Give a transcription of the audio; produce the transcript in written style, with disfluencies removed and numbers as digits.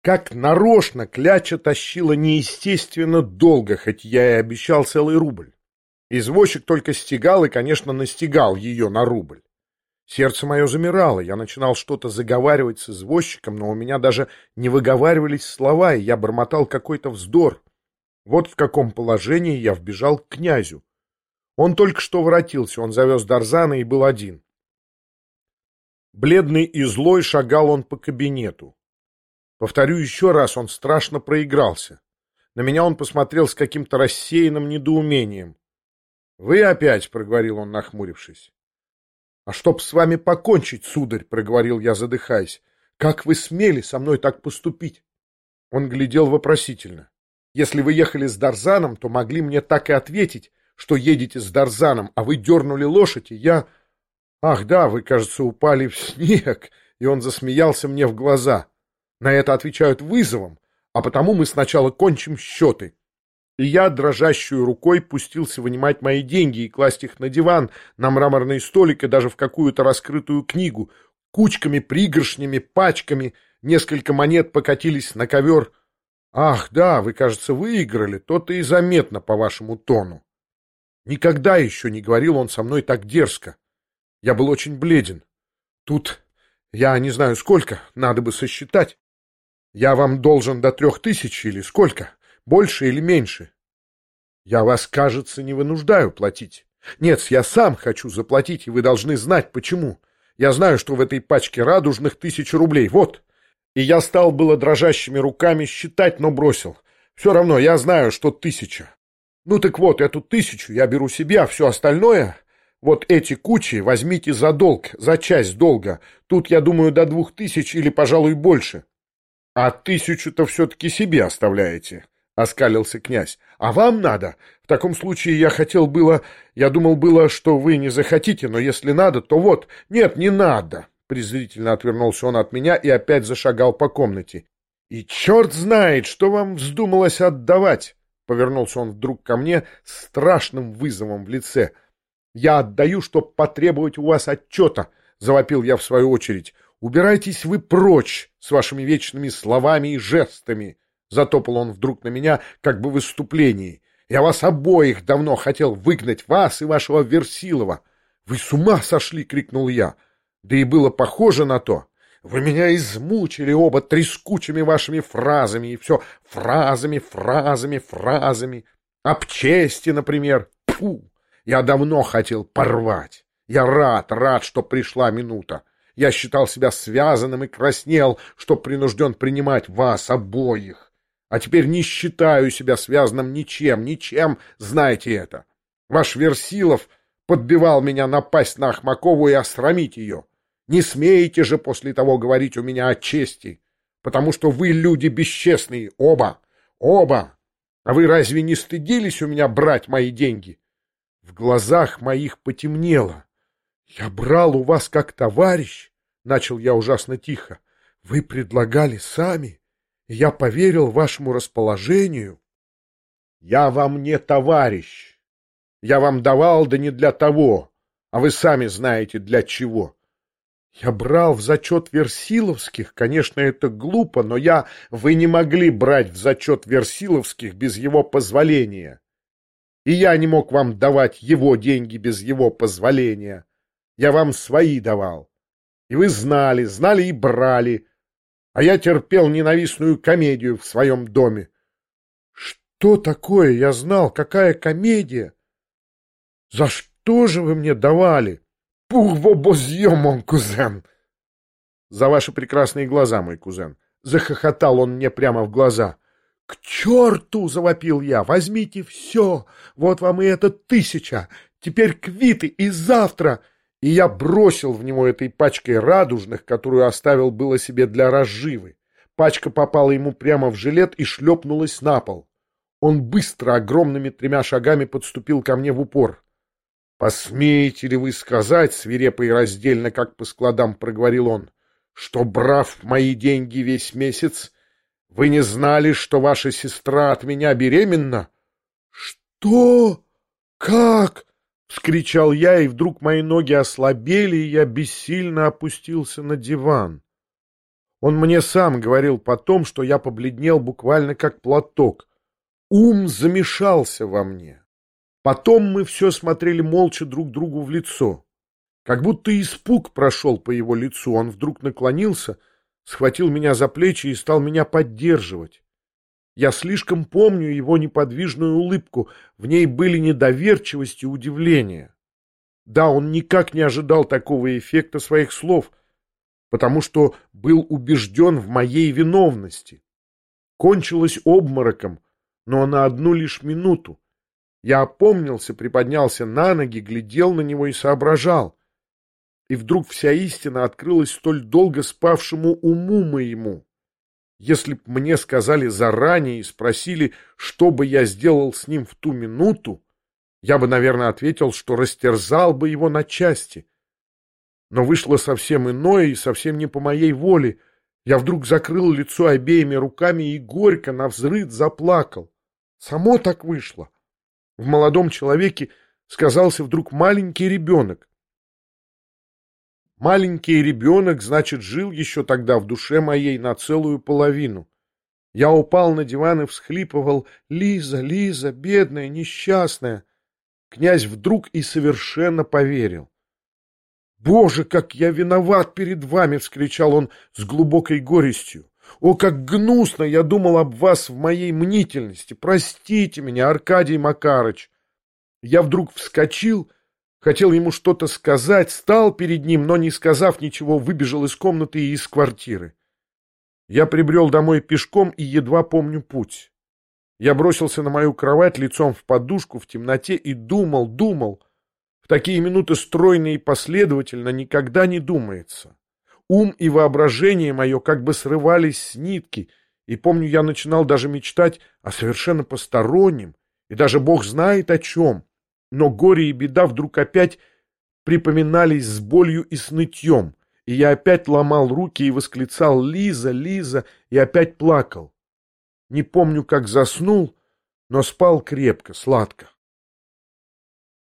Как нарочно кляча тащила неестественно долго, хоть я и обещал целый рубль. Извозчик только стегал и, конечно, настигал ее на рубль. Сердце мое замирало, я начинал что-то заговаривать с извозчиком, но у меня даже не выговаривались слова, и я бормотал какой-то вздор. Вот в каком положении я вбежал к князю. Он только что воротился, он завез Дарзана и был один. Бледный и злой шагал он по кабинету. Повторю еще раз, он страшно проигрался. На меня он посмотрел с каким-то рассеянным недоумением. — Вы опять, — проговорил он, нахмурившись. — А чтоб с вами покончить, сударь, — проговорил я, задыхаясь, — как вы смели со мной так поступить? Он глядел вопросительно. Если вы ехали с Дарзаном, то могли мне так и ответить, что едете с Дарзаном, а вы дернули лошадь, и я... Ах да, вы, кажется, упали в снег, и он засмеялся мне в глаза. На это отвечают вызовом, а потому мы сначала кончим счеты. И я дрожащую рукой пустился вынимать мои деньги и класть их на диван, на мраморный столик и даже в какую-то раскрытую книгу. Кучками, пригоршнями, пачками, несколько монет покатились на ковер. Ах да, вы, кажется, выиграли, то-то и заметно по вашему тону. Никогда еще не говорил он со мной так дерзко. Я был очень бледен. Тут, я не знаю сколько, надо бы сосчитать. Я вам должен до 3000 или сколько? Больше или меньше? Я вас, кажется, не вынуждаю платить. Нет, я сам хочу заплатить, и вы должны знать, почему. Я знаю, что в этой пачке радужных 1000 рублей. Вот. И я стал было дрожащими руками считать, но бросил. Все равно, я знаю, что 1000. Ну так вот, эту 1000 я беру себе, а все остальное... Вот эти кучи возьмите за долг, за часть долга. Тут, я думаю, до 2000 или, пожалуй, больше. А 1000-то все-таки себе оставляете, — оскалился князь. А вам надо? В таком случае я хотел было... Я думал было, что вы не захотите, но если надо, то вот... Нет, не надо. Презрительно отвернулся он от меня и опять зашагал по комнате. И черт знает, что вам вздумалось отдавать. Повернулся он вдруг ко мне с страшным вызовом в лице. «Я отдаю, чтоб потребовать у вас отчета», — завопил я в свою очередь. «Убирайтесь вы прочь с вашими вечными словами и жестами», — затопал он вдруг на меня, как бы в выступлении. «Я вас обоих давно хотел выгнать, вас и вашего Версилова». «Вы с ума сошли!» — крикнул я. Да и было похоже на то. «Вы меня измучили оба трескучими вашими фразами, и все фразами, фразами, фразами. Об чести, например. Фу! Я давно хотел порвать. Я рад, что пришла минута. Я считал себя связанным и краснел, что принужден принимать вас обоих. А теперь не считаю себя связанным ничем, знаете это. Ваш Версилов подбивал меня напасть на Ахмакову и осрамить ее. Не смеете же после того говорить у меня о чести, потому что вы люди бесчестные, оба. А вы разве не стыдились у меня брать мои деньги?» В глазах моих потемнело. «Я брал у вас как товарищ», — начал я ужасно тихо. «Вы предлагали сами, и я поверил вашему расположению». «Я вам не товарищ. Я вам давал, да не для того, а вы сами знаете для чего. Я брал в зачет Версиловских, конечно, это глупо, но Вы не могли брать в зачет Версиловских без его позволения. И я не мог вам давать его деньги без его позволения. Я вам свои давал. И вы знали и брали. А я терпел ненавистную комедию в своем доме». «Что такое я знал? Какая комедия? За что же вы мне давали?» «Pour vos beaux yeux, mon cousin!» «За ваши прекрасные глаза, мой кузен!» Захохотал он мне прямо в глаза. «К черту!» — завопил я. «Возьмите все! Вот вам и эта 1000! Теперь квиты и завтра!» И я бросил в него этой пачкой радужных, которую оставил было себе для разживы. Пачка попала ему прямо в жилет и шлепнулась на пол. Он быстро, огромными 3 шагами подступил ко мне в упор. «Посмеете ли вы сказать, свирепо и раздельно, как по складам проговорил он, что, брав мои деньги весь месяц, вы не знали, что ваша сестра от меня беременна?» «Что? Как?» — вскричал я, и вдруг мои ноги ослабели, и я бессильно опустился на диван. Он мне сам говорил потом, что я побледнел буквально как платок. Ум замешался во мне. Потом мы все смотрели молча друг другу в лицо. Как будто испуг прошел по его лицу. Он вдруг наклонился, схватил меня за плечи и стал меня поддерживать. Я слишком помню его неподвижную улыбку. В ней были недоверчивость и удивление. Да, он никак не ожидал такого эффекта своих слов, потому что был убежден в моей виновности. Кончилось обмороком, но на одну лишь минуту. Я опомнился, приподнялся на ноги, глядел на него и соображал. И вдруг вся истина открылась столь долго спавшему уму моему. Если б мне сказали заранее и спросили, что бы я сделал с ним в ту минуту, я бы, наверное, ответил, что растерзал бы его на части. Но вышло совсем иное и совсем не по моей воле. Я вдруг закрыл лицо обеими руками и горько навзрыд заплакал. Само так вышло. В молодом человеке сказался вдруг маленький ребенок. Маленький ребенок, значит, жил еще тогда в душе моей на целую половину. Я упал на диван и всхлипывал: «Лиза, Лиза, бедная, несчастная». Князь вдруг и совершенно поверил. «Боже, как я виноват перед вами!» — вскричал он с глубокой горестью. «О, как гнусно я думал об вас в моей мнительности! Простите меня, Аркадий Макарыч!» Я вдруг вскочил, хотел ему что-то сказать, стал перед ним, но, не сказав ничего, выбежал из комнаты и из квартиры. Я прибрел домой пешком и едва помню путь. Я бросился на мою кровать лицом в подушку в темноте и думал. В такие минуты стройно и последовательно никогда не думается. Ум и воображение мое как бы срывались с нитки, и, помню, я начинал даже мечтать о совершенно постороннем, и даже Бог знает о чем. Но горе и беда вдруг опять припоминались с болью и с нытьем, и я опять ломал руки и восклицал: «Лиза, Лиза!» и опять плакал. Не помню, как заснул, но спал крепко, сладко.